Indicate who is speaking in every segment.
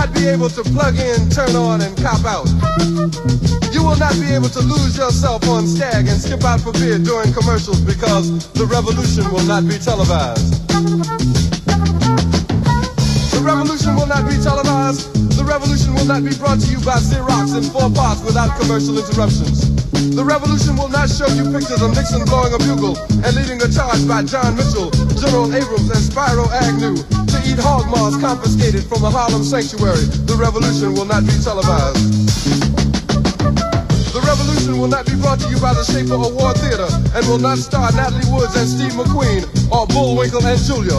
Speaker 1: not be able to plug in, turn on, and cop out. You will not be able to lose yourself on Skag and skip out for beer during commercials because the revolution will not be televised. The revolution will not be televised. The revolution will not be brought to you by Xerox in 4 parts without commercial interruptions. The revolution will not show you pictures of Nixon blowing a bugle and leading a charge by John Mitchell, General Abrams, and Spyro Agnew to eat hog maws confiscated from a Harlem sanctuary. The revolution will not be televised. The revolution will not be brought to you by the Schaefer Award Theater and will not star Natalie Woods and Steve McQueen or Bullwinkle and Julia.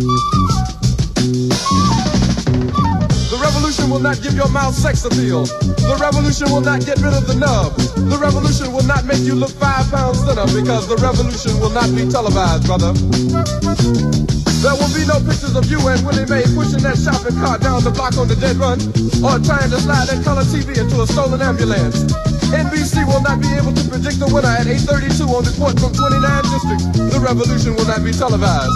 Speaker 1: The revolution will not give your mouth sex appeal. The revolution will not get rid of the nub. The revolution will not make you look 5 pounds thinner because the revolution will not be televised, brother. There will be no pictures of you and Willie Mae pushing that shopping cart down the block on the dead run or trying to slide that color TV into a stolen ambulance. NBC will not be able to predict the winner at 8:32 on Report from 29 District. The revolution will not be televised.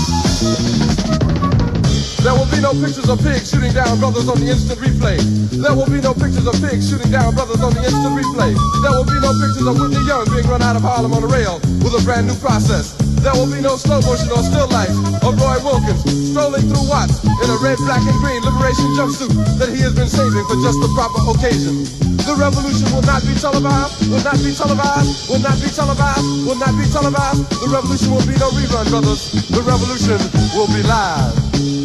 Speaker 1: There will be no pictures of pigs shooting down brothers on the instant replay. There will be no pictures of pigs shooting down brothers on the instant replay. There will be no pictures of Whitney Young being run out of Harlem on a rail with a brand new process. There will be no slow motion or still life of Roy Wilkins strolling through Watts in a red, black, and green liberation jumpsuit that he has been saving for just the proper occasion. The revolution will not be televised, will not be televised, will not be televised, will not be televised. The revolution will be no rerun, brothers. The revolution will be live.